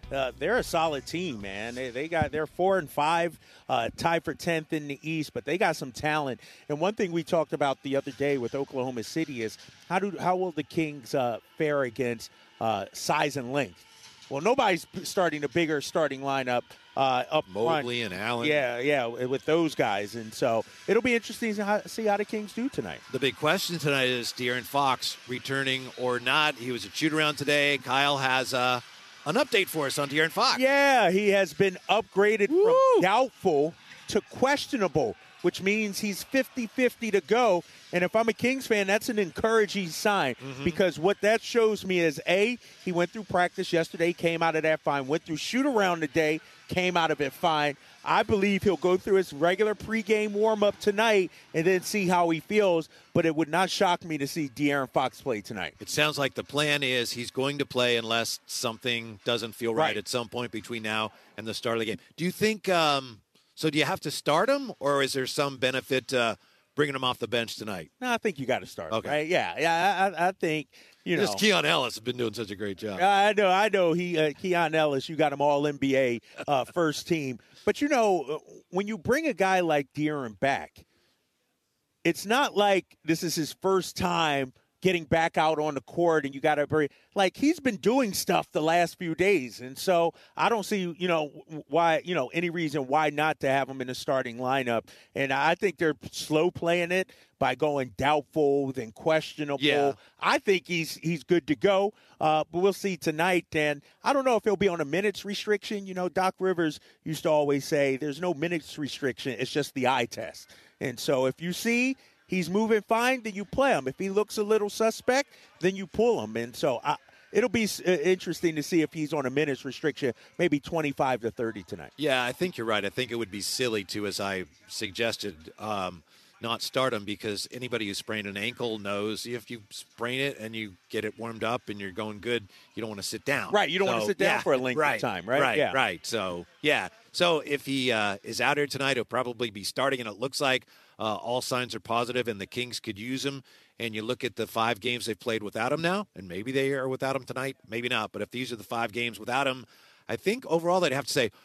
they're a solid team, man. They're 4-5, tied for 10th in the East, but they got some talent. And one thing we talked about the other day with Oklahoma City is how will the Kings fare against size and length? Well, nobody's starting a bigger starting lineup up front. Mobley and Allen. Yeah, with those guys. And so it'll be interesting to see how the Kings do tonight. The big question tonight is De'Aaron Fox returning or not. He was at shoot-around today. Kyle has an update for us on De'Aaron Fox. Yeah, he has been upgraded from doubtful to questionable, which means he's 50-50 to go. And if I'm a Kings fan, that's an encouraging sign because what that shows me is, A, he went through practice yesterday, came out of that fine, went through shoot-around today, came out of it fine. I believe he'll go through his regular pregame warm-up tonight and then see how he feels, but it would not shock me to see De'Aaron Fox play tonight. It sounds like the plan is he's going to play unless something doesn't feel right at some point between now and the start of the game. Do you think so do you have to start him, or is there some benefit bringing him off the bench tonight? No, I think you got to start. Okay. Right? Yeah. I think Just Keon Ellis has been doing such a great job. I know. Keon Ellis, you got him all NBA first team. But when you bring a guy like De'Aaron back, it's not like this is his first time getting back out on the court and you got to he's been doing stuff the last few days. And so I don't see, why, any reason why not to have him in the starting lineup. And I think they're slow playing it by going doubtful, then questionable. Yeah. I think he's good to go, but we'll see tonight. And I don't know if he'll be on a minutes restriction. Doc Rivers used to always say there's no minutes restriction. It's just the eye test. And so if you see he's moving fine, then you play him. If he looks a little suspect, then you pull him. And so it'll be interesting to see if he's on a minutes restriction, maybe 25 to 30 tonight. Yeah, I think you're right. I think it would be silly to, as I suggested, not start him because anybody who sprained an ankle knows if you sprain it and you get it warmed up and you're going good, you don't want to sit down. Right, you don't want to sit down for a length of time, right? Right. So, So if he is out here tonight, he'll probably be starting, and it looks like all signs are positive and the Kings could use him. And you look at the 5 games they've played without him now, and maybe they are without him tonight, maybe not. But if these are the 5 games without him, I think overall they'd have to say,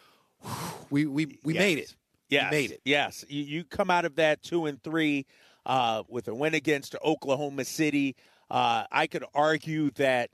we made it. Yes. We made it. Yes. You come out of that 2-3 with a win against Oklahoma City. I could argue that,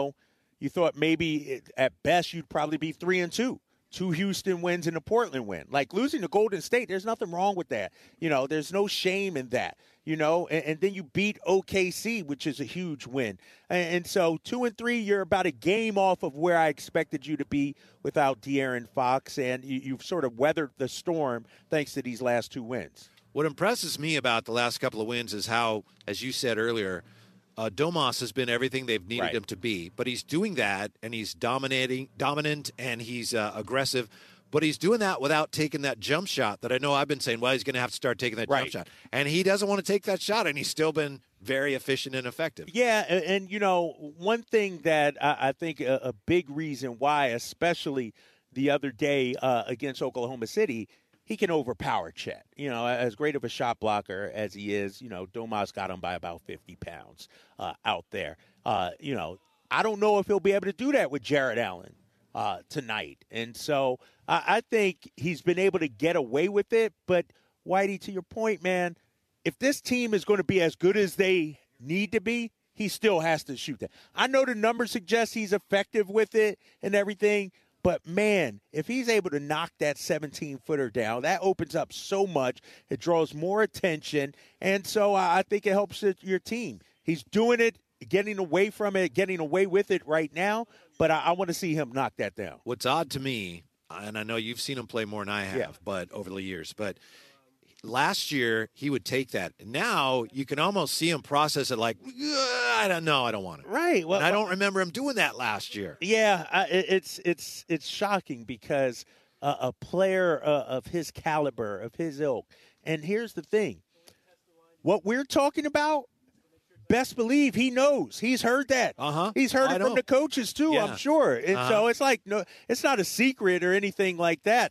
you thought maybe at best you'd probably be 3-2. 2 Houston wins and a Portland win. Like losing to Golden State, there's nothing wrong with that. There's no shame in that. And then you beat OKC, which is a huge win. And so 2-3, you're about a game off of where I expected you to be without De'Aaron Fox, and you've sort of weathered the storm thanks to these last 2 wins. What impresses me about the last couple of wins is how, as you said earlier, Domas has been everything they've needed him to be. But he's doing that, and he's dominant, and he's aggressive. But he's doing that without taking that jump shot that I know I've been saying, well, he's going to have to start taking that jump shot. And he doesn't want to take that shot, and he's still been very efficient and effective. Yeah, and one thing that I think a big reason why, especially the other day against Oklahoma City, he can overpower Chet. As great of a shot blocker as he is, Domas got him by about 50 pounds out there. I don't know if he'll be able to do that with Jared Allen tonight. And so I think he's been able to get away with it. But, Whitey, to your point, man, if this team is going to be as good as they need to be, he still has to shoot that. I know the numbers suggest he's effective with it and everything, but, man, if he's able to knock that 17-footer down, that opens up so much. It draws more attention. And so I think it helps your team. He's doing it, getting away from it, getting away with it right now, but I want to see him knock that down. What's odd to me, and I know you've seen him play more than I have, but over the years, but last year he would take that. Now you can almost see him process it like, I don't know, I don't want it. Right. Well, and I don't remember him doing that last year. Yeah, it's shocking because a player of his caliber, of his ilk, and here's the thing, what we're talking about, best believe he knows. He's heard that. He's heard it from the coaches too, I'm sure. And so it's like, no, it's not a secret or anything like that.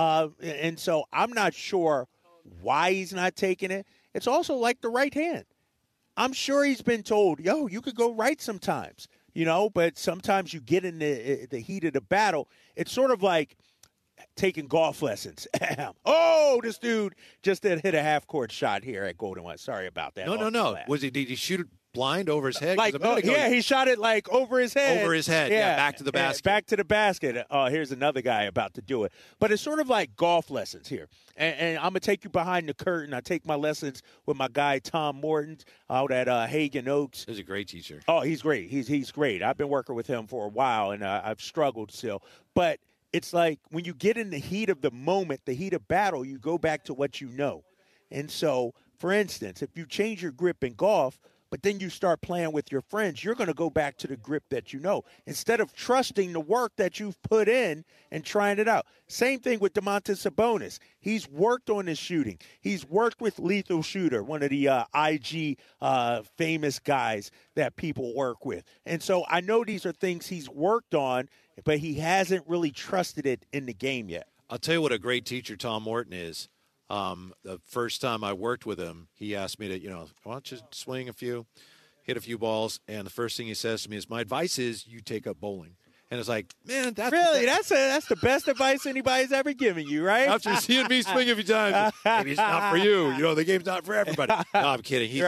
And so I'm not sure why he's not taking it. It's also like the right hand. I'm sure he's been told, you could go right sometimes. but sometimes you get in the heat of the battle. It's sort of like taking golf lessons. Oh, this dude just hit a half-court shot here at Golden West. Sorry about that. No. Did he shoot it blind over his head? He shot it like over his head. Over his head, yeah, back to the basket. Back to the basket. Here's another guy about to do it. But it's sort of like golf lessons here. And I'm going to take you behind the curtain. I take my lessons with my guy Tom Morton out at Hagen Oaks. He's a great teacher. Oh, he's great. He's great. I've been working with him for a while, and I've struggled still. But it's like when you get in the heat of the moment, the heat of battle, you go back to what you know. And so, for instance, if you change your grip in golf, but then you start playing with your friends, you're going to go back to the grip that you know instead of trusting the work that you've put in and trying it out. Same thing with Domantas Sabonis. He's worked on his shooting. He's worked with Lethal Shooter, one of the IG famous guys that people work with. And so I know these are things he's worked on, but he hasn't really trusted it in the game yet. I'll tell you what a great teacher Tom Morton is. The first time I worked with him, he asked me to, why don't you swing hit a few balls. And the first thing he says to me is, my advice is you take up bowling. And it's like, man, that's the best advice anybody's ever given you, right? After seeing me swing a few times, maybe it's not for you. The game's not for everybody. No, I'm kidding. He's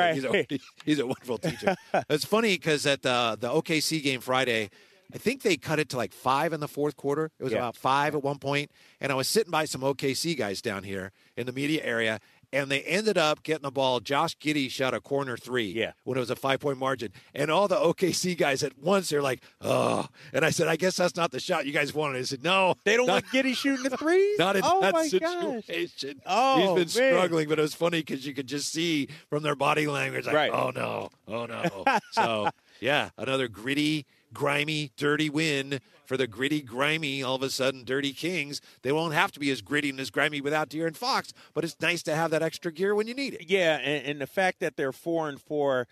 a wonderful teacher. It's funny because at the OKC game Friday, I think they cut it to like 5 in the fourth quarter. It was about 5 at one point. And I was sitting by some OKC guys down here in the media area, and they ended up getting the ball. Josh Giddey shot a corner 3 when it was a 5-point margin. And all the OKC guys at once, they're like, oh. And I said, I guess that's not the shot you guys wanted. I said, no. They don't want Giddey shooting the threes? Not in that situation. Oh, he's been struggling, but it was funny because you could just see from their body language, like, oh, no. So, yeah, another gritty, grimy, dirty win for the gritty, grimy, all of a sudden dirty Kings. They won't have to be as gritty and as grimy without De'Aaron Fox, but it's nice to have that extra gear when you need it. Yeah, and the fact that they're 4-4,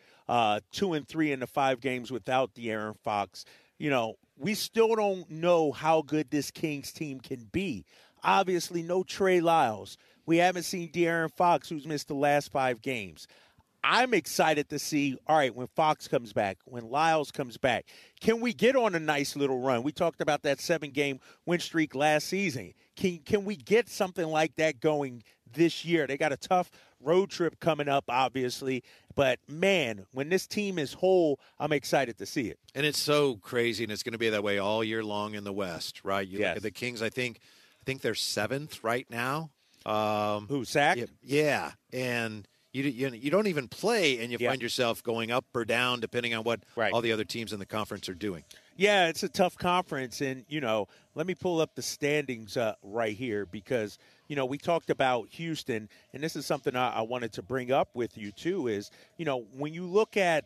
2-3 in the 5 games without De'Aaron Fox, we still don't know how good this Kings team can be. Obviously, no Trey Lyles. We haven't seen De'Aaron Fox, who's missed the last 5 games. I'm excited to see, all right, when Fox comes back, when Lyles comes back, can we get on a nice little run? We talked about that 7-game win streak last season. Can we get something like that going this year? They got a tough road trip coming up, obviously. But, man, when this team is whole, I'm excited to see it. And it's so crazy, and it's going to be that way all year long in the West, right? Yes. Look at the Kings, I think they're 7th right now. Who, Sac? Yeah, and you don't even play, and you find yourself going up or down depending on what all the other teams in the conference are doing. Yeah, it's a tough conference, and, let me pull up the standings right here because, we talked about Houston, and this is something I wanted to bring up with you too is, when you look at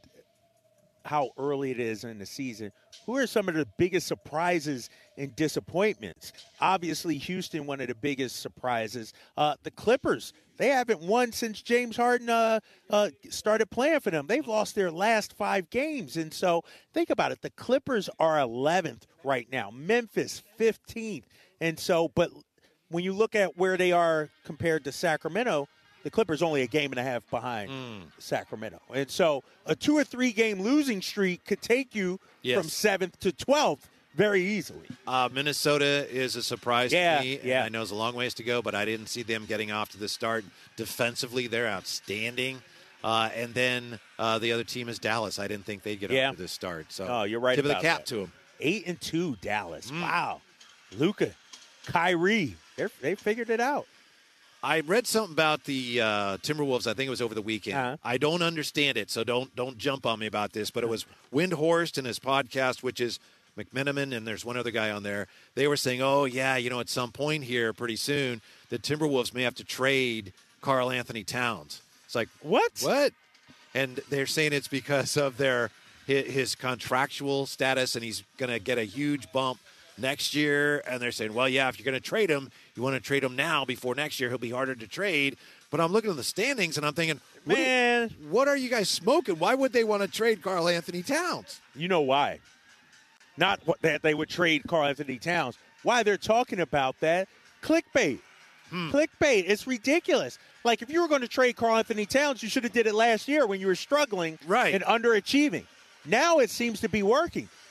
how early it is in the season, who are some of the biggest surprises and disappointments? Obviously, Houston, one of the biggest surprises. The Clippers, they haven't won since James Harden started playing for them. They've lost their last 5 games. And so think about it. The Clippers are 11th right now. Memphis, 15th. And so, but when you look at where they are compared to Sacramento, the Clippers only a game and a half behind Sacramento. And so a 2 or 3 game losing streak could take you from 7th to 12th very easily. Minnesota is a surprise to me. Yeah. I know it's a long ways to go, but I didn't see them getting off to the start. Defensively, they're outstanding. And then the other team is Dallas. I didn't think they'd get off to this start. So you're right tip about of the cap that. to them. 8-2 Dallas. Wow. Luka, Kyrie, they figured it out. I read something about the Timberwolves. I think it was over the weekend. I don't understand it, so don't jump on me about this. But it was Windhorst and his podcast, which is McMenamin, and there's one other guy on there. They were saying, at some point here, pretty soon, the Timberwolves may have to trade Karl Anthony Towns. It's like, what? And they're saying it's because of his contractual status, and he's going to get a huge bump next year. And they're saying, if you're going to trade him, you want to trade him now before next year. He'll be harder to trade. But I'm looking at the standings, and I'm thinking, man, what are you guys smoking? Why would they want to trade Karl Anthony Towns? You know why? Not that they would trade Karl Anthony Towns. Why they're talking about that? Clickbait. Clickbait. It's ridiculous. Like, if you were going to trade Karl Anthony Towns, you should have did it last year when you were struggling and underachieving. Now it seems to be working.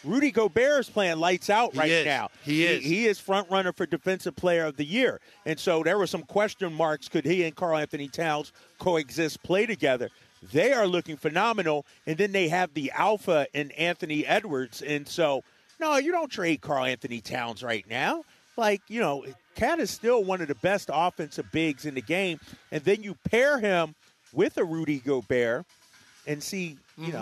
Rudy Gobert is playing lights out now. He is. He is front runner for Defensive Player of the Year. And so there were some question marks. Could he and Karl Anthony Towns coexist, play together? They are looking phenomenal. And then they have the alpha in Anthony Edwards. And so, no, you don't trade Karl Anthony Towns right now. Like, Cat is still one of the best offensive bigs in the game. And then you pair him with a Rudy Gobert and see,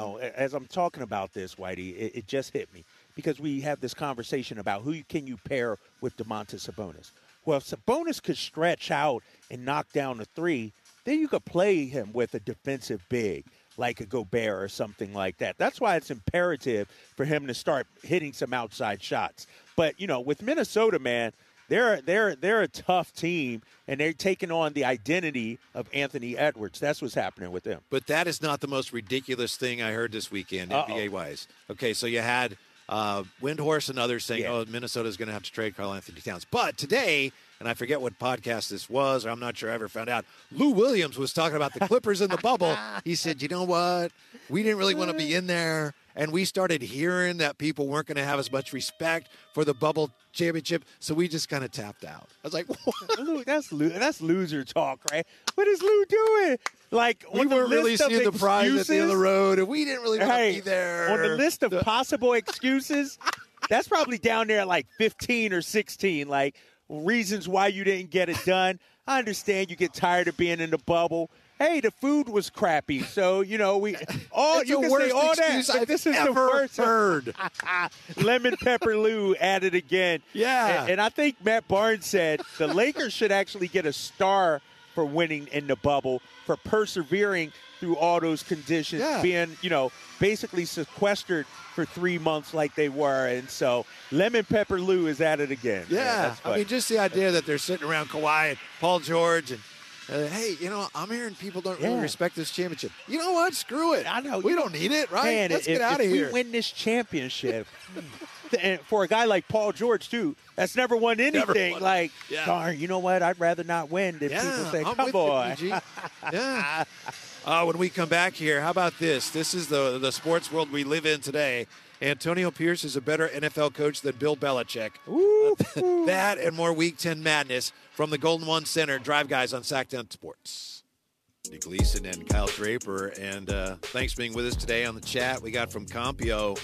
as I'm talking about this, Whitey, it just hit me because we have this conversation about who can you pair with Domantas Sabonis. Well, if Sabonis could stretch out and knock down a three, then you could play him with a defensive big like a Gobert or something like that. That's why it's imperative for him to start hitting some outside shots. But, with Minnesota, man, they're a tough team, and they're taking on the identity of Anthony Edwards. That's what's happening with them. But that is not the most ridiculous thing I heard this weekend, NBA-wise. Okay, so you had Windhorst and others saying, Minnesota's going to have to trade Karl Anthony Towns. But today, and I forget what podcast this was, or I'm not sure I ever found out, Lou Williams was talking about the Clippers in the bubble. He said, you know what? We didn't really want to be in there. And we started hearing that people weren't going to have as much respect for the bubble championship, so we just kind of tapped out. I was like, what? That's loser talk, right? What is Lou doing? Like, we weren't really seeing the prize at the end of the road, and we didn't really want to be there. On the list of possible excuses, that's probably down there like 15 or 16, like reasons why you didn't get it done. I understand you get tired of being in the bubble. Hey, the food was crappy, so you can say all that. But this is the worst heard. Lemon Pepper Lou at it again. Yeah, and I think Matt Barnes said the Lakers should actually get a star for winning in the bubble, for persevering through all those conditions, being basically sequestered for 3 months like they were, and so Lemon Pepper Lou is at it again. Yeah, I mean, just the idea that they're sitting around Kawhi and Paul George and. Hey, I'm hearing people don't really respect this championship. You know what? Screw it. I know. We don't need it, right? Man, Let's get out of here. If we win this championship, and for a guy like Paul George, too, that's never won anything. Darn, you know what? I'd rather not win than people say, come on. Yeah. When we come back here, how about this? This is the sports world we live in today. Antonio Pierce is a better NFL coach than Bill Belichick. That and more Week 10 madness from the Golden One Center. Drive Guys on Sacktown Sports. Nick Gleason and Kyle Draper. And thanks for being with us today on the chat. We got from Compio.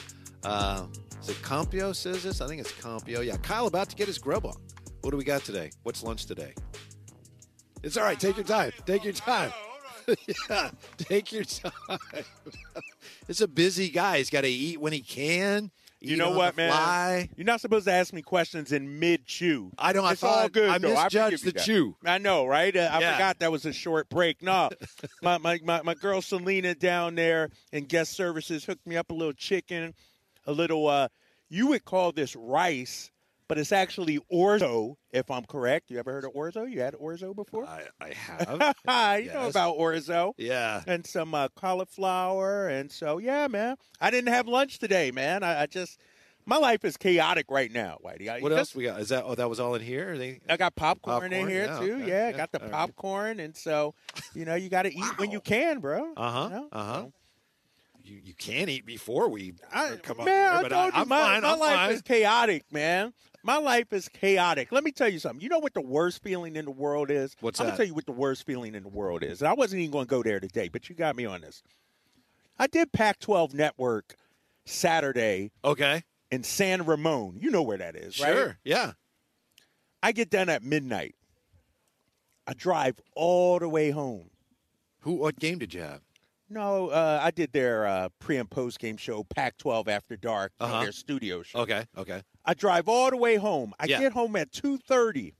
Is it Compio says this? I think it's Compio. Yeah, Kyle about to get his grub on. What do we got today? What's lunch today? It's all right. Take your time. Take your time. Yeah, take your time. It's a busy guy. He's got to eat when he can. You know what, man? You're not supposed to ask me questions in mid-chew. I know. It's all good, I misjudged the chew. I know, right? I forgot that was a short break. No, my girl Selena down there in guest services hooked me up a little chicken, a little, you would call this rice, but it's actually orzo, if I'm correct. You ever heard of orzo? You had orzo before? I have. You know about orzo. Yeah. And some cauliflower. And so, yeah, man. I didn't have lunch today, man. I just – my life is chaotic right now, Whitey. What else we got? Is that that was all in here? I got popcorn in here, too. Okay. Yeah, I got the popcorn. And so, you got to eat when you can, bro. So. You can't eat before we come on here, but I'm fine. My life is chaotic, man. My life is chaotic. Let me tell you something. You know what the worst feeling in the world is? What's that? I'm that? going to tell you what the worst feeling in the world is. And I wasn't even going to go there today, but you got me on this. I did Pac-12 Network Saturday. Okay. In San Ramon. You know where that is, right? Sure, yeah. I get done at midnight. I drive all the way home. What game did you have? No, I did their pre- and post-game show, Pac-12 After Dark, their studio show. Okay. I drive all the way home. I get home at 2:30.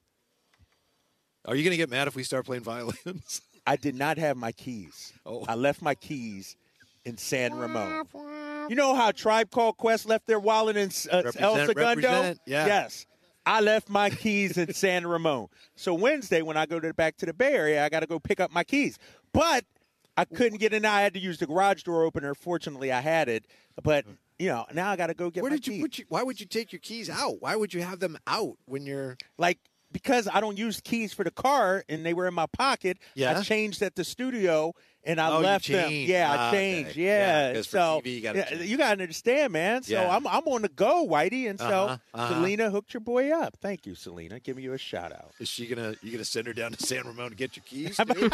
Are you going to get mad if we start playing violins? I did not have my keys. Oh. I left my keys in San Ramon. You know how Tribe Called Quest left their wallet in El Segundo? Yeah. Yes. I left my keys in San Ramon. So Wednesday, when I go back to the Bay Area, I got to go pick up my keys. But I couldn't get in. I had to use the garage door opener. Fortunately, I had it. But, now I got to go get my keys. Why would you take your keys out? Why would you have them out when you're because I don't use keys for the car, and they were in my pocket. Yeah. I changed at the studio, and I left them. Yeah, I changed. Okay. Yeah. Because so for TV, you got to understand, man. So I'm on the go, Whitey, and so Selena hooked your boy up. Thank you, Selena. Giving you a shout out. Is you gonna send her down to San Ramon to get your keys?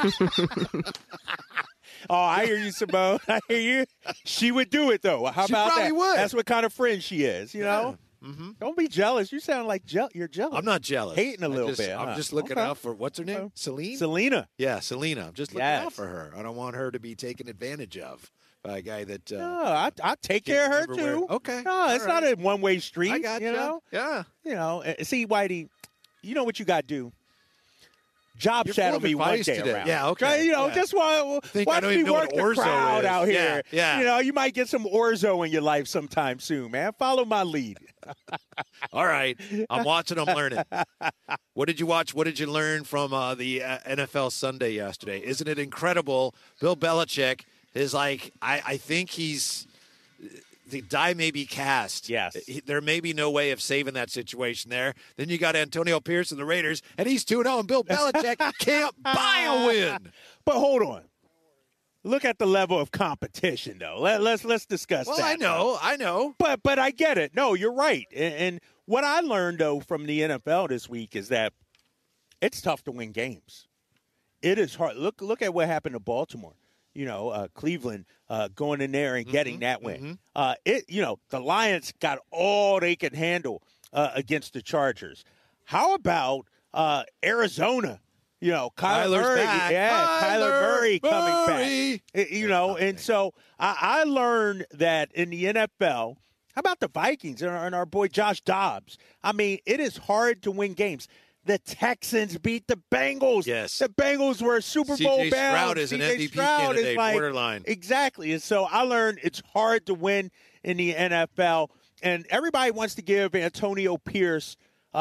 Oh, I hear you, Simone. I hear you. She would do it, though. How she about probably that? Would. That's what kind of friend she is, you know? Mm-hmm. Don't be jealous. You sound like you're jealous. I'm not jealous. Hating a little bit. I'm just looking out for, what's her name? Celine? Selena. Yeah, Selena. I'm just looking out for her. I don't want her to be taken advantage of by a guy that. No, I take care of her, too. Okay. No, it's not a one-way street. I got you. Know? Yeah. You know, see, Whitey, you know what you got to do? Job shadow me one day today. around. Yeah, okay. You know, just watch me work the crowd out here. Yeah. You know, you might get some orzo in your life sometime soon, man. Follow my lead. All right. I'm watching, I'm learning. What did you watch? What did you learn from the NFL Sunday yesterday? Isn't it incredible? Bill Belichick is like, I think he's – the die may be cast. Yes. There may be no way of saving that situation there. Then you got Antonio Pierce and the Raiders, and he's 2-0, and Bill Belichick can't buy a win. But hold on. Look at the level of competition, though. Let's discuss that. Well, I know. But I get it. No, you're right. And what I learned, though, from the NFL this week is that it's tough to win games. It is hard. Look at what happened to Baltimore. You know, Cleveland going in there and getting that win. The Lions got all they could handle against the Chargers. How about Arizona? You know, Kyler Murray. Back. Yeah, Kyler Murray coming back. You know, and so I learned that in the NFL, how about the Vikings and our boy Josh Dobbs? I mean, it is hard to win games. The Texans beat the Bengals. Yes. The Bengals were Super Bowl bound. C.J. Stroud is an MVP candidate, borderline. Exactly. And so I learned it's hard to win in the NFL. And everybody wants to give Antonio Pierce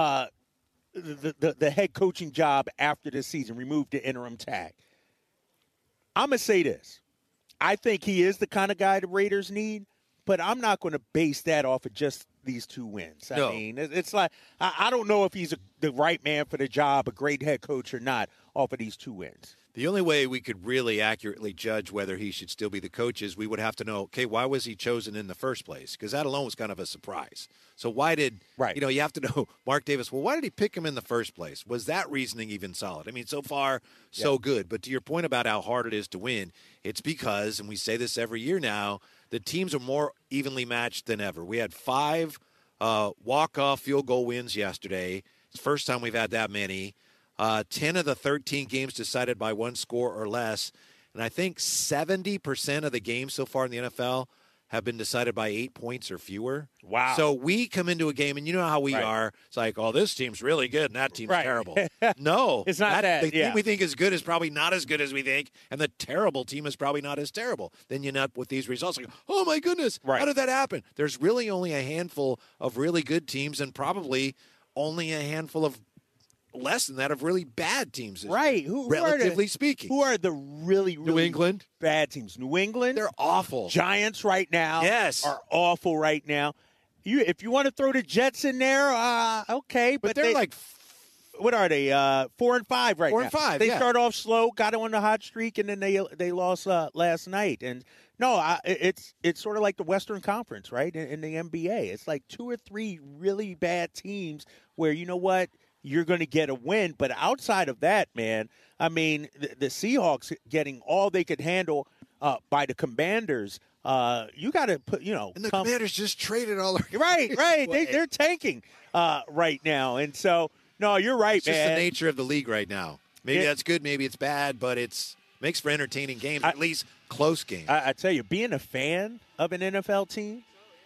the head coaching job after this season, remove the interim tag. I'm going to say this. I think he is the kind of guy the Raiders need, but I'm not going to base that off of just these 2 wins. I mean, it's like I don't know if he's the right man for the job, a great head coach or not, off of these 2 wins. The only way we could really accurately judge whether he should still be the coach is we would have to know, okay, why was he chosen in the first place? Because that alone was kind of a surprise. So why did, you have to know, Mark Davis, well, why did he pick him in the first place? Was that reasoning even solid? I mean, so far, so good. But to your point about how hard it is to win, it's because, and we say this every year now, the teams are more evenly matched than ever. We had 5 walk-off field goal wins yesterday. It's the first time we've had that many. 10 of the 13 games decided by 1 score or less. And I think 70% of the games so far in the NFL have been decided by 8 points or fewer. Wow. So we come into a game, and you know how we are. It's like, oh, this team's really good, and that team's terrible. No. It's not that. The team we think is good is probably not as good as we think, and the terrible team is probably not as terrible. Then you end up with these results like, oh, my goodness, how did that happen? There's really only a handful of really good teams and probably only a handful of less than that of really bad teams. Right. Relatively speaking. Who are the really New England? Bad teams? New England? They're awful. Giants right now are awful right now. If you want to throw the Jets in there, okay. But they're like... What are they? 4 and 5 right now. 4 and 5, They start off slow, got on the hot streak, and then they lost last night. And no, it's sort of like the Western Conference, right, in the NBA. It's like 2 or 3 really bad teams where, you know what, you're going to get a win. But outside of that, man, I mean, the Seahawks getting all they could handle by the Commanders. You got to put, And the Commanders just traded all their right. They're tanking right now, and so. No, you're right, it's man. It's just the nature of the league right now. Maybe that's good, maybe it's bad, but it makes for entertaining games, at least close games. I tell you, being a fan of an NFL team,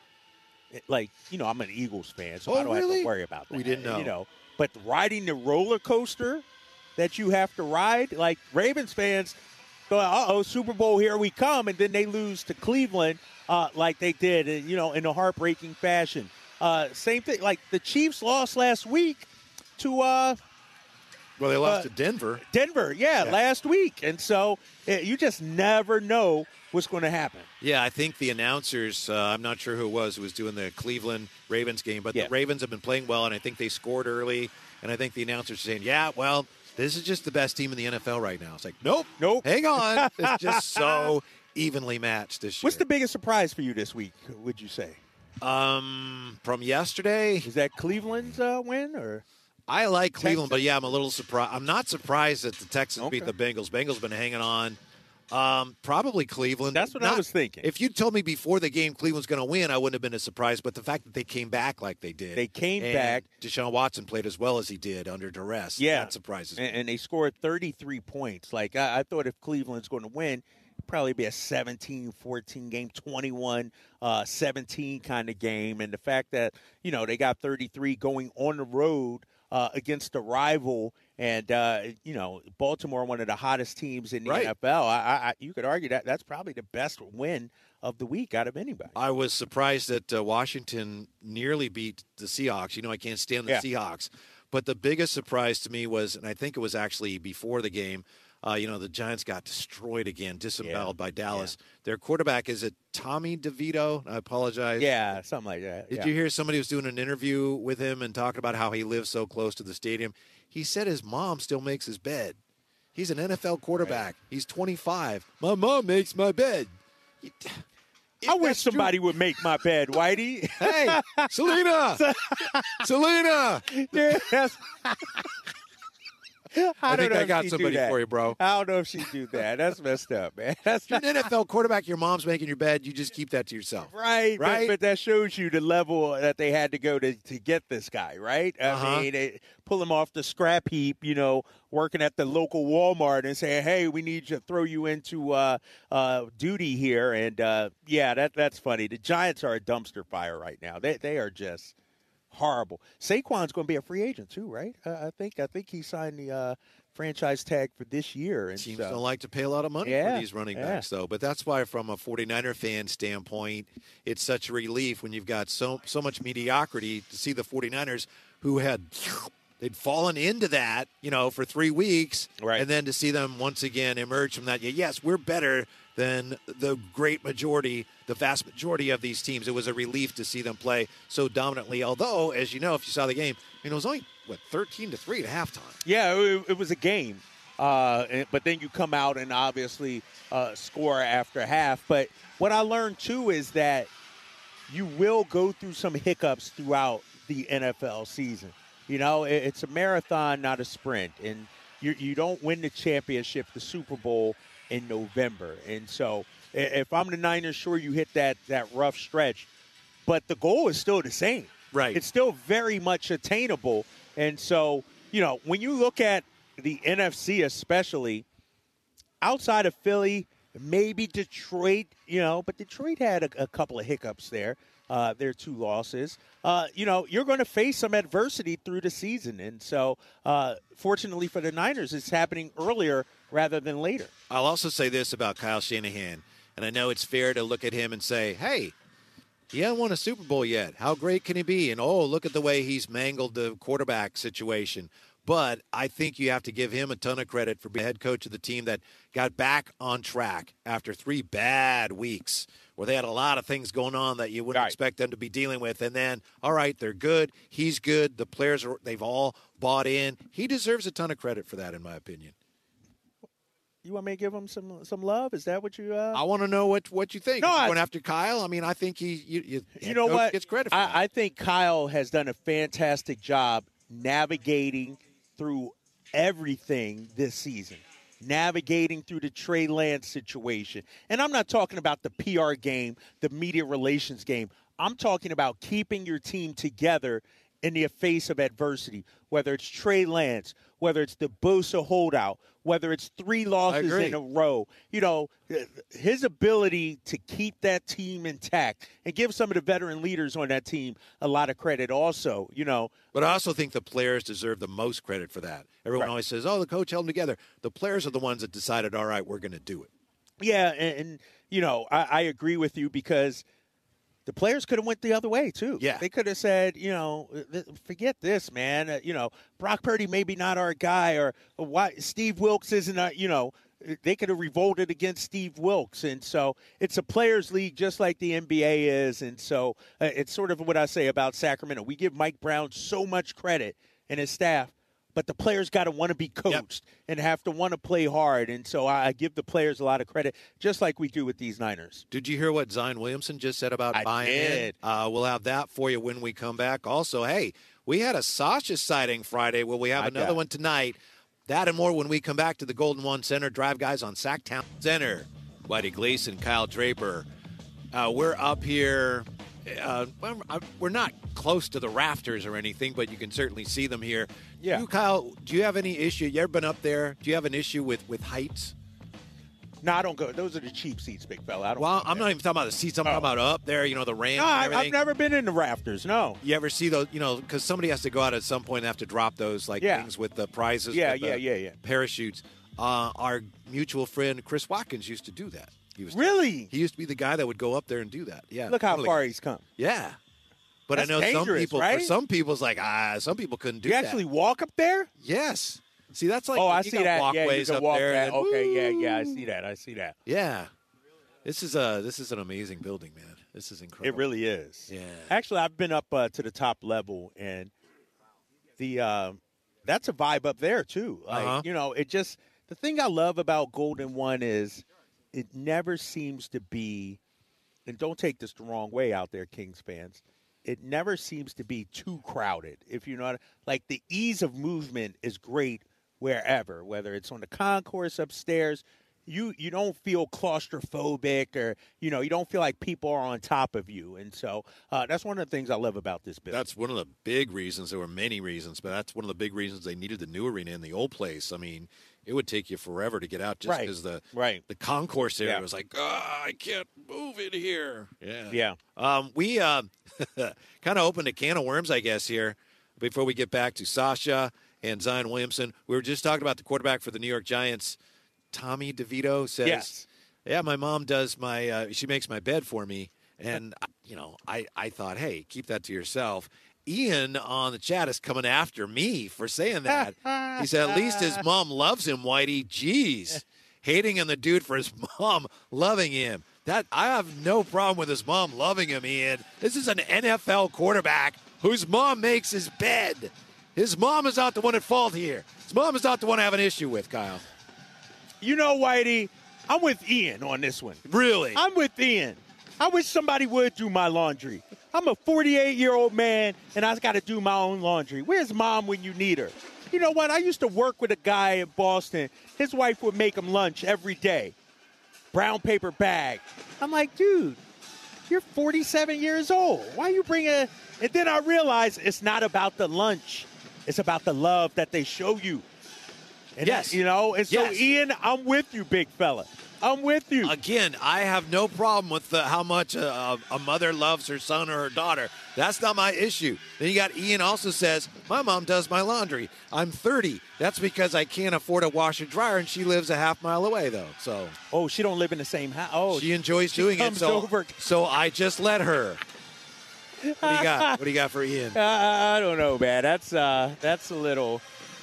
I'm an Eagles fan, so I don't have to worry about that. We didn't know. But riding the roller coaster that you have to ride, like Ravens fans go, Super Bowl, here we come, and then they lose to Cleveland like they did, in a heartbreaking fashion. Same thing, like the Chiefs lost last week to they lost to Denver. Last week. And so you just never know what's going to happen. Yeah, I think the announcers, I'm not sure who it was doing the Cleveland Ravens game, but the Ravens have been playing well, and I think they scored early, and I think the announcers are saying, this is just the best team in the NFL right now. It's like, nope. Nope. Hang on. It's just so evenly matched this year. What's the biggest surprise for you this week, would you say? From yesterday? Is that Cleveland's win? Or I like Cleveland, Texans? but, I'm a little surprised. I'm not surprised that the Texans beat the Bengals. Bengals been hanging on. Probably Cleveland. That's what I was thinking. If you told me before the game Cleveland's going to win, I wouldn't have been as surprised. But the fact that they came back like they did. They came back. Deshaun Watson played as well as he did under duress. Yeah. That surprises me. And they scored 33 points. Like, I thought if Cleveland's going to win, it'd probably be a 17-14 game, 21-17 kind of game. And the fact that, they got 33 going on the road against a rival, and Baltimore, one of the hottest teams in the NFL. You could argue that that's probably the best win of the week out of anybody. I was surprised that Washington nearly beat the Seahawks. I can't stand the Seahawks, but the biggest surprise to me was, and I think it was actually before the game. The Giants got destroyed again, disemboweled by Dallas. Yeah. Their quarterback, is it Tommy DeVito? I apologize. Yeah, something like that. Did you hear somebody was doing an interview with him and talking about how he lives so close to the stadium? He said his mom still makes his bed. He's an NFL quarterback. Right. He's 25. My mom makes my bed. I wish somebody would make my bed, Whitey. Hey, Selena! Selena! I think I got somebody for you, bro. I don't know if she'd do that. That's messed up, man. You're an NFL quarterback. Your mom's making your bed. You just keep that to yourself. Right? But that shows you the level that they had to go to get this guy, right? I mean, they pull him off the scrap heap, working at the local Walmart and saying, hey, we need to throw you into duty here. And, that's funny. The Giants are a dumpster fire right now. They are just horrible. Saquon's going to be a free agent too, right? I think he signed the franchise tag for this year. And teams don't like to pay a lot of money for these running backs, though. But that's why, from a 49er fan standpoint, it's such a relief when you've got so much mediocrity to see the 49ers who they'd fallen into that, for 3 weeks, right, and then to see them once again emerge from that. Yes, we're better than the vast majority of these teams. It was a relief to see them play so dominantly. Although, as you know, if you saw the game, it was only 13-3 at halftime. Yeah, it was a game, but then you come out and obviously score after half. But what I learned too is that you will go through some hiccups throughout the NFL season. It's a marathon, not a sprint, and you don't win the championship, the Super Bowl, in November. And so if I'm the Niners, sure, you hit that rough stretch, but the goal is still the same. Right. It's still very much attainable. And so, when you look at the NFC especially, outside of Philly, maybe Detroit, but Detroit had a couple of hiccups there. Their 2 losses. You're going to face some adversity through the season. And so, fortunately for the Niners, it's happening earlier rather than later. I'll also say this about Kyle Shanahan, and I know it's fair to look at him and say, hey, he hasn't won a Super Bowl yet. How great can he be? And, look at the way he's mangled the quarterback situation. But I think you have to give him a ton of credit for being head coach of the team that got back on track after 3 bad weeks where they had a lot of things going on that you wouldn't expect them to be dealing with. And then, all right, they're good. He's good. The players, they've all bought in. He deserves a ton of credit for that, in my opinion. You want me to give him some love? Is that what you? I want to know what you think. Going after Kyle. I mean, I think you know what? Gets credit for that. I think Kyle has done a fantastic job navigating through everything this season, navigating through the Trey Lance situation. And I'm not talking about the PR game, the media relations game. I'm talking about keeping your team together in the face of adversity, whether it's Trey Lance, whether it's the Bosa holdout, whether it's 3 losses in a row. His ability to keep that team intact and give some of the veteran leaders on that team a lot of credit also, But I also think the players deserve the most credit for that. Everyone always says, the coach held them together. The players are the ones that decided, all right, we're going to do it. Yeah, and I agree with you because the players could have went the other way, too. Yeah. They could have said, forget this, man. Brock Purdy maybe not our guy, or why Steve Wilks isn't our, they could have revolted against Steve Wilks. And so it's a players' league just like the NBA is. And so it's sort of what I say about Sacramento. We give Mike Brown so much credit and his staff, but the players got to want to be coached and have to want to play hard. And so I give the players a lot of credit, just like we do with these Niners. Did you hear what Zion Williamson just said about buying in? We'll have that for you when we come back. Also, hey, we had a Sasha sighting Friday. Will we have another one tonight? That and more when we come back to the Golden One Center. Drive Guys on Sacktown Center. Whitey Gleason, Kyle Draper. We're up here. We're not close to the rafters or anything, but you can certainly see them here. Yeah. You, Kyle, do you have any issue? You ever been up there? Do you have an issue with heights? No, I don't go. Those are the cheap seats, big fella. I'm not even talking about the seats. I'm talking about up there, the ramp. No, and I've never been in the rafters, no. You ever see those, because somebody has to go out at some point and have to drop those, things with the prizes. Yeah. Parachutes. Our mutual friend, Chris Watkins, used to do that. Really? He used to be the guy that would go up there and do that. Yeah. Look how far he's come. Yeah. But That's I know some people, right? for some people, it's like, some people couldn't do you that. You actually walk up there? Yes. See, that's like, I see that. Walkways you can up walk there. that. Okay, yeah, I see that. Yeah. This is an amazing building, man. This is incredible. It really is. Yeah. Actually, I've been up to the top level, and that's a vibe up there too. Like, the thing I love about Golden One is it never seems to be, and don't take this the wrong way out there, Kings fans, it never seems to be too crowded. If you know, like the ease of movement is great wherever, whether it's on the concourse upstairs. You don't feel claustrophobic or, you don't feel like people are on top of you. And so that's one of the things I love about this building. That's one of the big reasons. There were many reasons, but that's one of the big reasons they needed the new arena in the old place. I mean, it would take you forever to get out just because the concourse area was like, I can't move in here. Yeah. We kind of opened a can of worms, I guess, here before we get back to Sasha and Zion Williamson. We were just talking about the quarterback for the New York Giants. Tommy DeVito says, yeah, my mom does she makes my bed for me. And, I thought, hey, keep that to yourself. Ian on the chat is coming after me for saying that. He said, at least his mom loves him, Whitey. Jeez. Hating on the dude for his mom loving him. That I have no problem with his mom loving him, Ian. This is an NFL quarterback whose mom makes his bed. His mom is not the one at fault here. His mom is not the one I have an issue with, Kyle. Whitey, I'm with Ian on this one. Really? I'm with Ian. I wish somebody would do my laundry. I'm a 48-year-old man, and I got to do my own laundry. Where's Mom when you need her? You know what? I used to work with a guy in Boston. His wife would make him lunch every day. Brown paper bag. I'm like, dude, you're 47 years old. Why you bring a... And then I realized it's not about the lunch. It's about the love that they show you. And yes. And so, Ian, I'm with you, big fella. I'm with you. Again, I have no problem with how much a mother loves her son or her daughter. That's not my issue. Then you got Ian also says, my mom does my laundry. I'm 30. That's because I can't afford a washer dryer, and she lives a half mile away, though. So. Oh, she don't live in the same house. Oh, she enjoys doing it. So I just let her. What do you got? What do you got for Ian? I don't know, man. That's a little.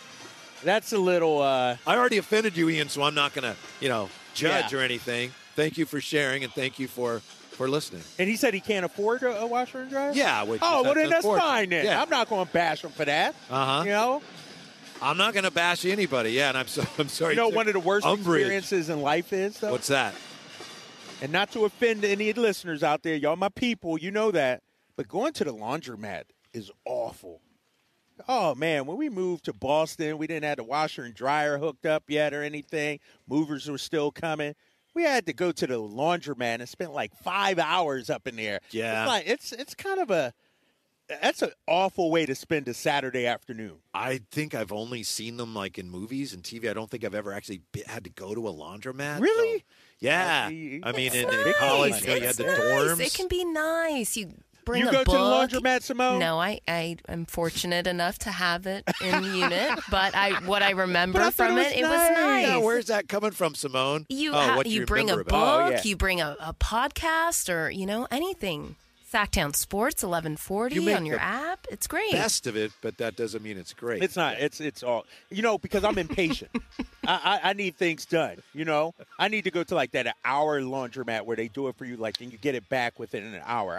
I already offended you, Ian, so I'm not going to, judge or anything. Thank you for sharing, and thank you for listening. And he said he can't afford a washer and dryer? Yeah. Well, then that's fine then. Yeah. I'm not going to bash him for that. Uh-huh. I'm not going to bash anybody. Yeah, and I'm sorry. One of the worst experiences in life is, though? What's that? And not to offend any listeners out there, y'all my people, you know that. But going to the laundromat is awful. Oh, man, when we moved to Boston, we didn't have the washer and dryer hooked up yet or anything. Movers were still coming. We had to go to the laundromat and spend like 5 hours up in there. Yeah. It's kind of that's an awful way to spend a Saturday afternoon. I think I've only seen them like in movies and TV. I don't think I've ever actually had to go to a laundromat. Really? So, yeah. I mean, in college, you had the dorms. It can be nice. You bring you a go book. To the laundromat, Simone? No, I am fortunate enough to have it in the unit, but what I remember from it was nice. Yeah, where's that coming from, Simone? You bring a book, you bring a podcast, or anything. Sacktown Sports 1140 on your app. It's great. Best of it, but that doesn't mean it's great. It's not. It's all because I'm impatient. I need things done. I need to go to like that hour laundromat where they do it for you, like, and you get it back within an hour.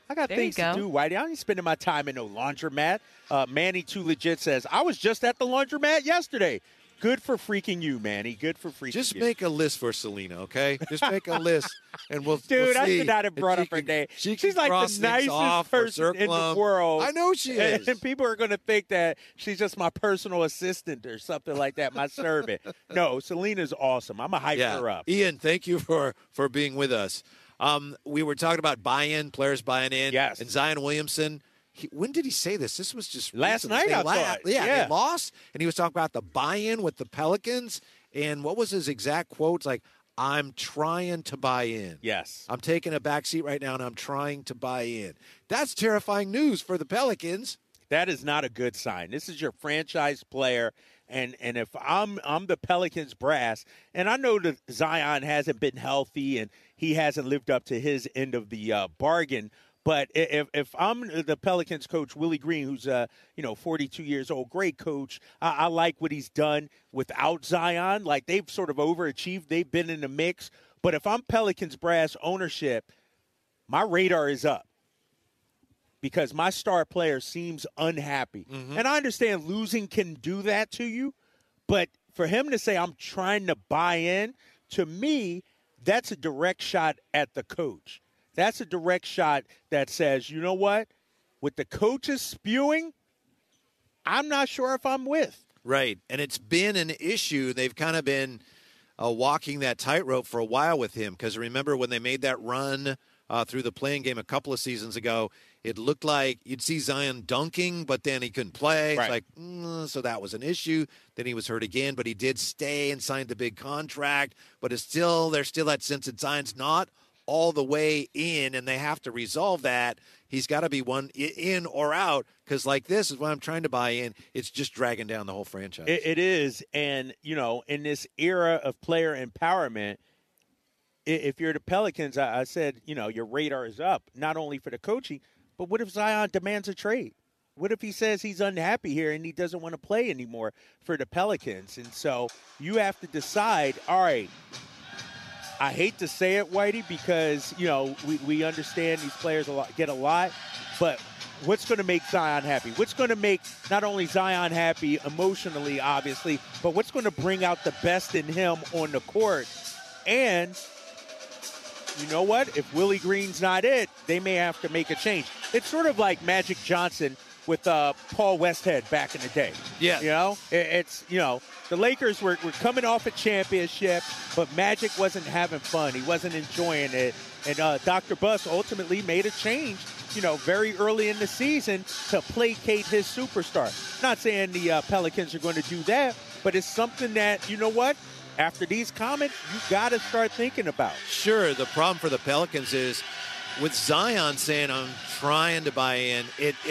I got things to do, Whitey. I ain't spending my time in no laundromat. Manny Too Legit says, I was just at the laundromat yesterday. Good for freaking you, Manny. Good for freaking Just you. make a list for Selena, okay? Just make a list, and we'll Dude, we'll see I should not have brought up her name. She's like the nicest person in the world. I know she is. And people are going to think that she's just my personal assistant or something like that, my servant. No, Selena's awesome. I'm going to hype her up. Ian, thank you for being with us. We were talking about buy-in, players buying in. Yes. And Zion Williamson. When did he say this? This was just last night. I thought. They lost, and he was talking about the buy-in with the Pelicans. And what was his exact quote? It's like, I'm trying to buy in. Yes. I'm taking a back seat right now, and I'm trying to buy in. That's terrifying news for the Pelicans. That is not a good sign. This is your franchise player, and if I'm the Pelicans brass, and I know that Zion hasn't been healthy and he hasn't lived up to his end of the bargain. But if I'm the Pelicans coach, Willie Green, who's 42 years old, great coach, I like what he's done without Zion. Like, they've sort of overachieved. They've been in the mix. But if I'm Pelicans brass ownership, my radar is up because my star player seems unhappy. Mm-hmm. And I understand losing can do that to you. But for him to say, I'm trying to buy in, to me, that's a direct shot at the coach. That's a direct shot that says, you know what? With the coaches spewing, I'm not sure if I'm with. Right. And it's been an issue. They've kind of been walking that tightrope for a while with him. Because remember when they made that run through the playing game a couple of seasons ago, it looked like you'd see Zion dunking, but then he couldn't play. Right. It's like, so that was an issue. Then he was hurt again, but he did stay and signed the big contract. But there's still that sense that Zion's not all the way in, and they have to resolve that. He's got to be one in or out, because like this is what I'm trying to buy in. It's just dragging down the whole franchise. It is, and, in this era of player empowerment, if you're the Pelicans, I said, your radar is up, not only for the coaching, but what if Zion demands a trade? What if he says he's unhappy here and he doesn't want to play anymore for the Pelicans? And so you have to decide, all right, I hate to say it, Whitey, because, we understand these players get a lot, but what's going to make Zion happy? What's going to make not only Zion happy emotionally, obviously, but what's going to bring out the best in him on the court? And you know what? If Willie Green's not it, they may have to make a change. It's sort of like Magic Johnson with Paul Westhead back in the day. Yeah. It's, the Lakers were coming off a championship, but Magic wasn't having fun. He wasn't enjoying it. And Dr. Buss ultimately made a change, very early in the season to placate his superstar. Not saying the Pelicans are going to do that, but it's something that, you know what? After these comments, you got to start thinking about. Sure. The problem for the Pelicans is with Zion saying, I'm trying to buy in,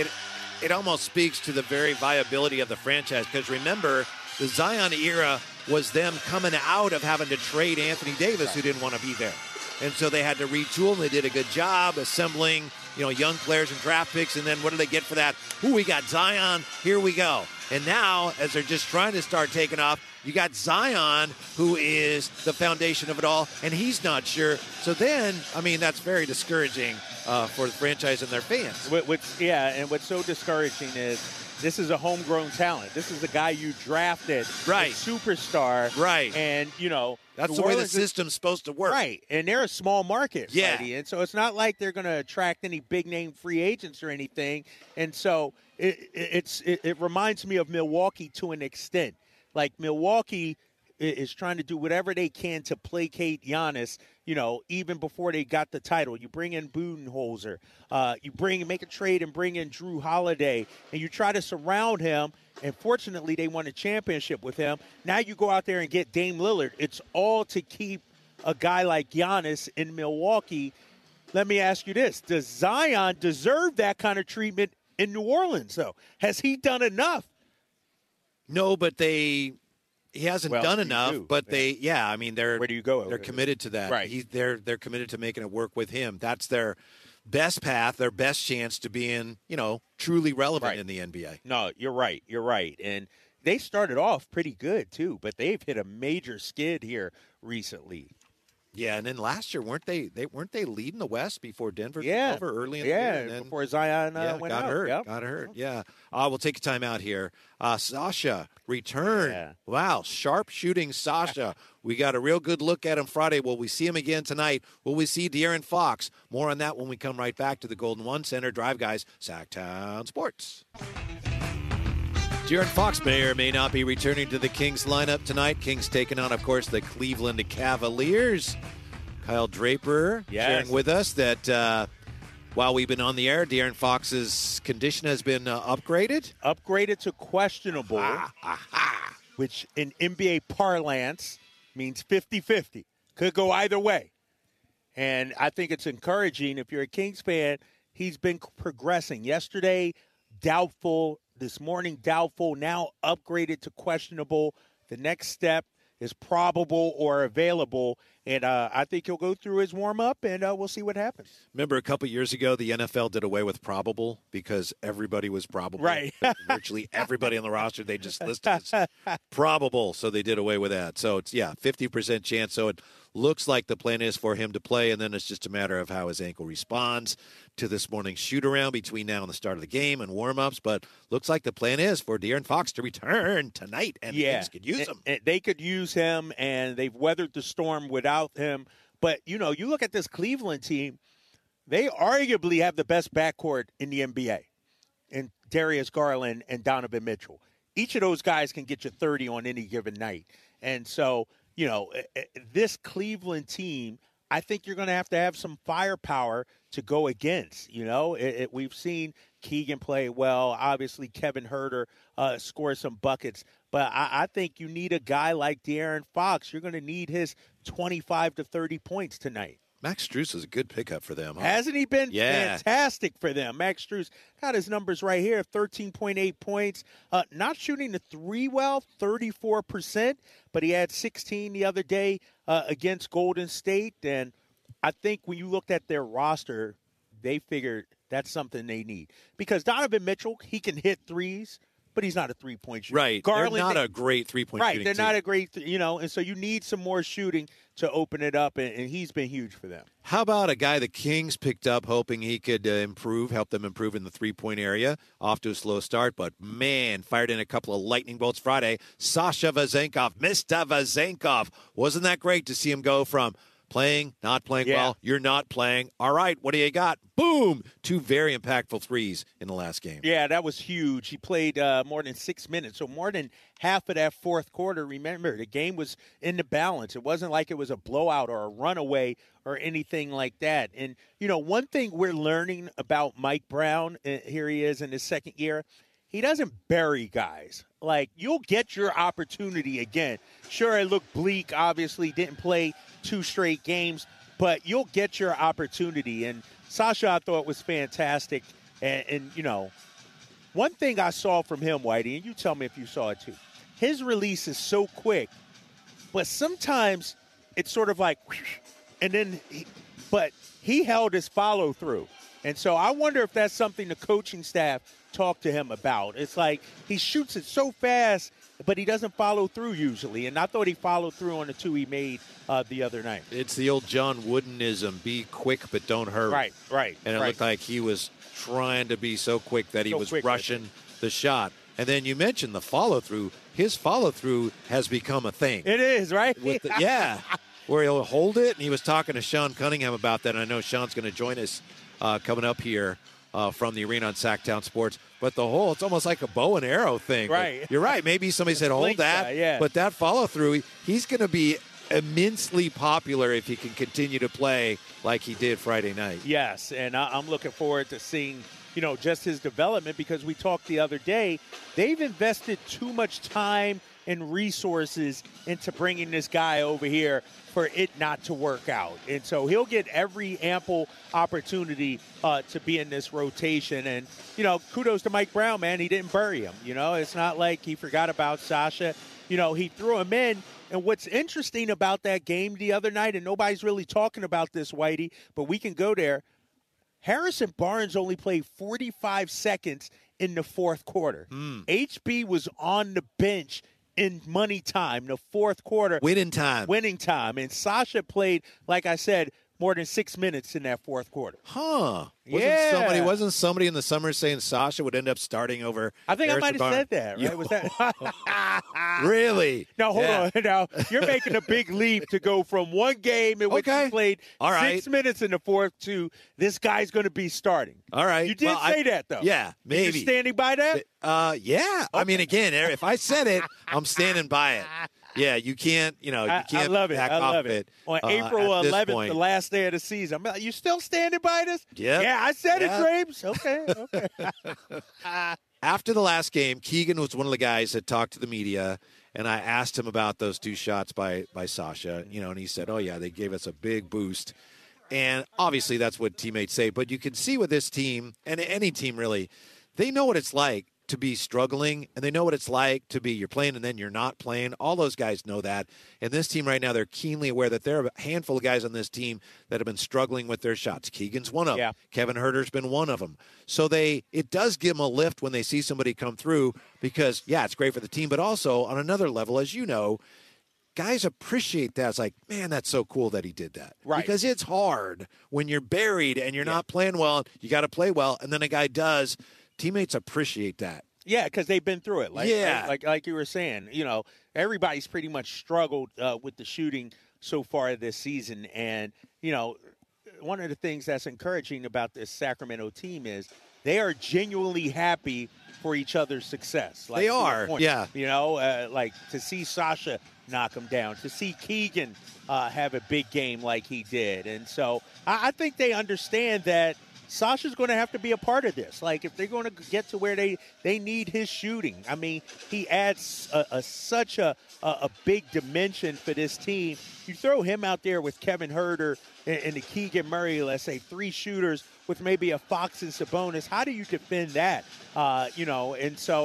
it almost speaks to the very viability of the franchise. Because remember, the Zion era was them coming out of having to trade Anthony Davis, who didn't want to be there. And so they had to retool, and they did a good job assembling, young players and draft picks. And then what do they get for that? We got Zion. Here we go. And now, as they're just trying to start taking off, you got Zion, who is the foundation of it all, and he's not sure. So then, that's very discouraging for the franchise and their fans. And what's so discouraging is this is a homegrown talent. This is a guy you drafted, right? A superstar, right? And that's the way the system's supposed to work, right? And they're a small market, yeah. Freddie, and so it's not like they're going to attract any big name free agents or anything. And so it reminds me of Milwaukee to an extent. Like Milwaukee is trying to do whatever they can to placate Giannis, even before they got the title. You bring in Budenholzer. You make a trade and bring in Drew Holiday, and you try to surround him, and fortunately they won a championship with him. Now you go out there and get Dame Lillard. It's all to keep a guy like Giannis in Milwaukee. Let me ask you this. Does Zion deserve that kind of treatment in New Orleans, though? Has he done enough? No, but he hasn't done enough. But they're where do you go? They're committed to that. Right. They're committed to making it work with him. That's their best path, their best chance to being, truly relevant in the NBA. No, you're right. You're right. And they started off pretty good too, but they've hit a major skid here recently. Yeah, and then last year weren't they leading the West before Denver took over early in the year? And then, before Zion went got out. hurt. Yep. Got hurt. Yeah. We'll take a time out here. Sasha returned. Yeah. Wow, sharp shooting Sasha. We got a real good look at him Friday. Will we see him again tonight? Will we see De'Aaron Fox? More on that when we come right back to the Golden One Center. Drive Guys, Sacktown Sports. De'Aaron Fox may or may not be returning to the Kings lineup tonight. Kings taking on, of course, the Cleveland Cavaliers. Kyle Draper sharing with us that while we've been on the air, De'Aaron Fox's condition has been upgraded. Upgraded to questionable, which in NBA parlance means 50-50. Could go either way. And I think it's encouraging. If you're a Kings fan, he's been progressing. Yesterday, doubtful. This morning, doubtful, now upgraded to questionable. The next step is probable or available, and I think he'll go through his warm-up, and we'll see what happens. Remember a couple years ago, the NFL did away with probable because everybody was probable. Right. Virtually everybody on the roster, they just listed as probable, so they did away with that. So it's, 50% chance. So it looks like the plan is for him to play, and then it's just a matter of how his ankle responds to this morning's shoot-around between now and the start of the game and warm-ups. But looks like the plan is for De'Aaron Fox to return tonight, and the Kings could use him. They could use him, and they've weathered the storm without him. But, you look at this Cleveland team, they arguably have the best backcourt in the NBA, in Darius Garland and Donovan Mitchell. Each of those guys can get you 30 on any given night. And so, this Cleveland team, I think you're going to have some firepower to go against. We've seen Keegan play well. Obviously, Kevin Huerter score some buckets. But I think you need a guy like De'Aaron Fox. You're going to need his 25 to 30 points tonight. Max Strus is a good pickup for them. Huh? Hasn't he been fantastic for them? Max Strus got his numbers right here, 13.8 points. Not shooting the three well, 34%, but he had 16 the other day against Golden State. And I think when you looked at their roster, they figured that's something they need. Because Donovan Mitchell, he can hit threes, but he's not a three-point shooter. Right. Garland, they're not a great three-point shooting team. Right, they're not a great, and so you need some more shooting to open it up, and he's been huge for them. How about a guy the Kings picked up hoping he could help them improve in the three-point area? Off to a slow start, but, man, fired in a couple of lightning bolts Friday. Sasha Vezenkov, Mr. Vezenkov. Wasn't that great to see him go from playing, not playing well, you're not playing. All right, what do you got? Boom! 2 very impactful threes in the last game. Yeah, that was huge. He played more than 6 minutes, so more than half of that fourth quarter. Remember, the game was in the balance. It wasn't like it was a blowout or a runaway or anything like that. And, one thing we're learning about Mike Brown, here he is in his second year, he doesn't bury guys. Like, you'll get your opportunity again. Sure, it looked bleak, obviously, didn't play 2 straight games, but you'll get your opportunity. And Sasha, I thought, was fantastic. And one thing I saw from him, Whitey, and you tell me if you saw it too, his release is so quick, but sometimes it's sort of like, and then, but he held his follow-through. And so I wonder if that's something the coaching staff talked to him about. It's like he shoots it so fast, but he doesn't follow through usually. And I thought he followed through on the 2 he made the other night. It's the old John Woodenism, be quick but don't hurry. Right. And it looked like he was trying to be so quick that he was rushing the shot. And then you mentioned the follow-through. His follow-through has become a thing. It is, right? Where he'll hold it. And he was talking to Sean Cunningham about that. And I know Sean's going to join us coming up here from the arena on Sacktown Sports. But it's almost like a bow and arrow thing. Right. But you're right. Maybe somebody said, hold that. But that follow-through, he's going to be immensely popular if he can continue to play like he did Friday night. Yes, and I'm looking forward to seeing, just his development, because we talked the other day, they've invested too much time and resources into bringing this guy over here for it not to work out. And so he'll get every ample opportunity to be in this rotation. And, kudos to Mike Brown, man. He didn't bury him. It's not like he forgot about Sasha. He threw him in. And what's interesting about that game the other night, and nobody's really talking about this, Whitey, but we can go there, Harrison Barnes only played 45 seconds in the fourth quarter. HB was on the bench in money time, the fourth quarter. Winning time. And Sasha played, like I said, more than 6 minutes in that fourth quarter. Huh. Yeah. Wasn't somebody in the summer saying Sasha would end up starting over I think Harrison I might have said that, right? Was that Really? No, hold on. Now, you're making a big leap to go from one game in which he played 6 minutes in the fourth to this guy's going to be starting. All right. You did say that, though. Yeah, maybe. You standing by that? Yeah. Okay. I mean, again, if I said it, I'm standing by it. Yeah, you can't, I love it. back I love off it. On April 11th, the last day of the season, I'm like, you still standing by this? Yeah, I said it, James. Okay. After the last game, Keegan was one of the guys that talked to the media, and I asked him about those 2 shots by Sasha, and he said, oh, yeah, they gave us a big boost. And obviously that's what teammates say, but you can see with this team, and any team really, they know what it's like to be struggling, and they know what it's like to be you're playing and then you're not playing. All those guys know that. And this team right now, they're keenly aware that there are a handful of guys on this team that have been struggling with their shots. Keegan's one of them. Yeah. Kevin Herter's been one of them. So it does give them a lift when they see somebody come through because, yeah, it's great for the team, but also on another level, as you know, guys appreciate that. It's like, man, that's so cool that he did that. Right. Because it's hard when you're buried and you're not playing well. You got to play well, and then a guy does. Teammates appreciate that. Yeah, because they've been through it. Like you were saying, everybody's pretty much struggled with the shooting so far this season. And, one of the things that's encouraging about this Sacramento team is they are genuinely happy for each other's success. They are, yeah. Like to see Sasha knock him down, to see Keegan have a big game like he did. And so I think they understand that Sasha's going to have to be a part of this. Like, if they're going to get to where they need his shooting. I mean, he adds such a big dimension for this team. You throw him out there with Kevin Huerter and the Keegan Murray, let's say 3 shooters with maybe a Fox and Sabonis. How do you defend that? And so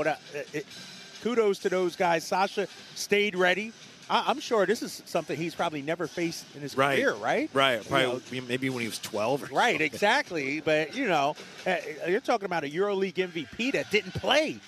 kudos to those guys. Sasha stayed ready. I'm sure this is something he's probably never faced in his career, right? Right. Probably maybe when he was 12 or right, something. Exactly. But, you're talking about a EuroLeague MVP that didn't play,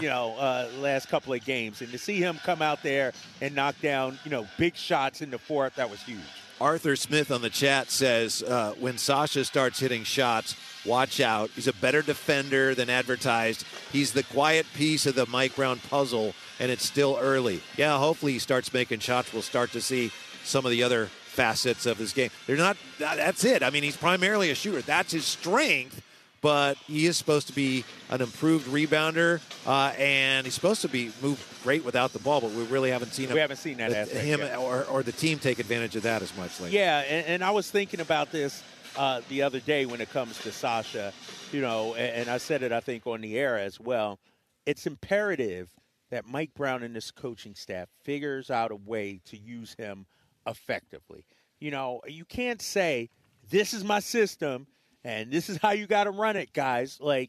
last couple of games. And to see him come out there and knock down, big shots in the fourth, that was huge. Arthur Smith on the chat says, when Sasha starts hitting shots, watch out. He's a better defender than advertised. He's the quiet piece of the Mike Brown puzzle, and it's still early. Yeah, hopefully he starts making shots. We'll start to see some of the other facets of his game. That's it. I mean, he's primarily a shooter. That's his strength, but he is supposed to be an improved rebounder, and he's supposed to move great without the ball, but we really haven't seen him. We haven't seen that aspect him yet. or the team take advantage of that as much lately. Yeah, and I was thinking about this the other day when it comes to Sasha, and I said it, I think, on the air as well. It's imperative that Mike Brown and this coaching staff figures out a way to use him effectively. You can't say, this is my system, and this is how you got to run it, guys. Like,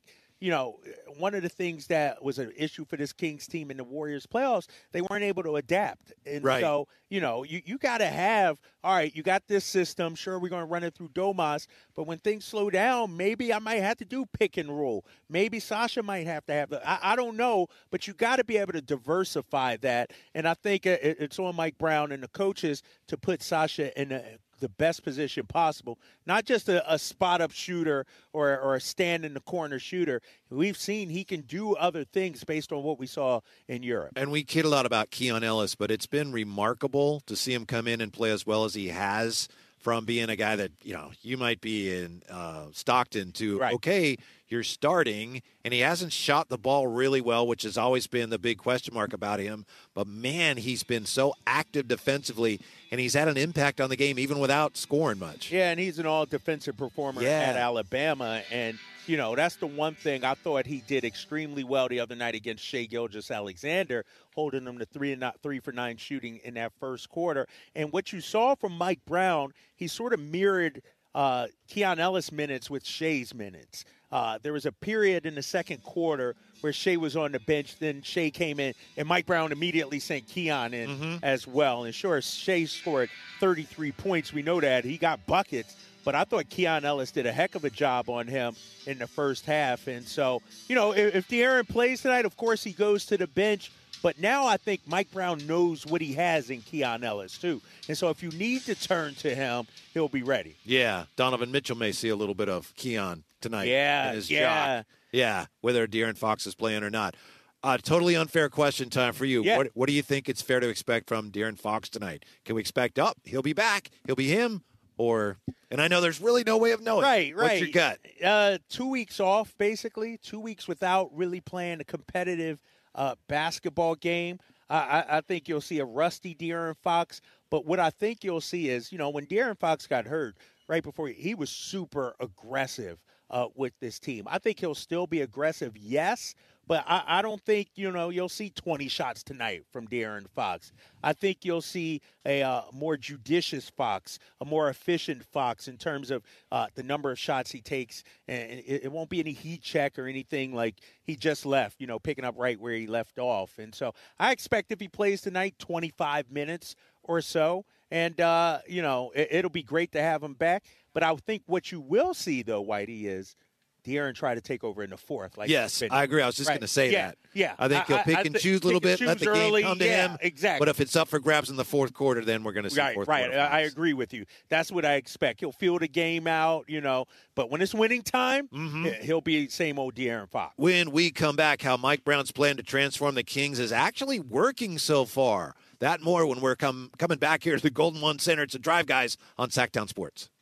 one of the things that was an issue for this Kings team in the Warriors playoffs, they weren't able to adapt. And so, you got to have, all right, you got this system. Sure, we're going to run it through Domas. But when things slow down, maybe I might have to do pick and roll. Maybe Sasha might have to have I don't know. But you got to be able to diversify that. And I think it's on Mike Brown and the coaches to put Sasha in the best position possible, not just a spot-up shooter or a stand-in-the-corner shooter. We've seen he can do other things based on what we saw in Europe. And we kid a lot about Keon Ellis, but it's been remarkable to see him come in and play as well as he has from being a guy that, you might be in Stockton to, okay, you're starting, and he hasn't shot the ball really well, which has always been the big question mark about him. But, man, he's been so active defensively, and he's had an impact on the game even without scoring much. Yeah, and he's an all-defensive performer at Alabama. And, that's the one thing I thought he did extremely well the other night against Shai Gilgeous-Alexander, holding them to 3 for 9 shooting in that first quarter. And what you saw from Mike Brown, he sort of mirrored Keon Ellis minutes with Shai's minutes. There was a period in the second quarter where Shai was on the bench. Then Shai came in, and Mike Brown immediately sent Keon in as well. And sure, Shai scored 33 points. We know that. He got buckets. But I thought Keon Ellis did a heck of a job on him in the first half. And so, if De'Aaron plays tonight, of course he goes to the bench. But now I think Mike Brown knows what he has in Keon Ellis, too. And so if you need to turn to him, he'll be ready. Yeah, Donovan Mitchell may see a little bit of Keon tonight. Yeah, in his yeah. jock. Yeah, whether De'Aaron Fox is playing or not. Totally unfair question time for you. Yeah. What do you think it's fair to expect from De'Aaron Fox tonight? Can we expect, he'll be back, he'll be him? Or, and I know there's really no way of knowing. Right. What's your gut? 2 weeks off, basically. 2 weeks without really playing a competitive basketball game. I think you'll see a rusty De'Aaron Fox. But what I think you'll see is, when De'Aaron Fox got hurt right before, he was super aggressive with this team. I think he'll still be aggressive, yes. But I don't think, you'll see 20 shots tonight from De'Aaron Fox. I think you'll see a more judicious Fox, a more efficient Fox in terms of the number of shots he takes. And it won't be any heat check or anything like he just left, picking up right where he left off. And so I expect if he plays tonight, 25 minutes or so. And, it'll be great to have him back. But I think what you will see, though, Whitey, is De'Aaron try to take over in the fourth. Yes, I agree. I was just going to say that. Yeah. I think he'll pick and choose a little bit, let the game come to him. Exactly. But if it's up for grabs in the fourth quarter, then we're going to see fourth quarter. Right. I agree with you. That's what I expect. He'll feel the game out, But when it's winning time, he'll be same old De'Aaron Fox. When we come back, how Mike Brown's plan to transform the Kings is actually working so far. That more when we're coming back here to the Golden One Center. It's a Drive, guys, on Sacktown Sports.